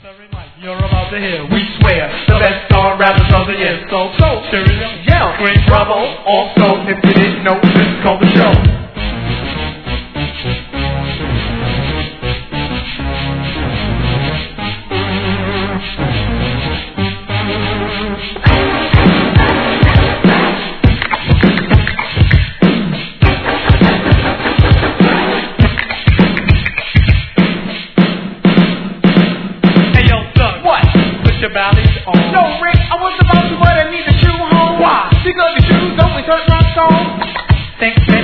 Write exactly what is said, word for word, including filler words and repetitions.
You're about to hear, we swear, the best star rappers of the year. So, so, stereo, yell, scream, bravo. Also, if you didn't know, this is called the show. About it on. No, Rick, I was about to, but I need to chew home. Why? Because the shoes only touch my song. Thanks, man.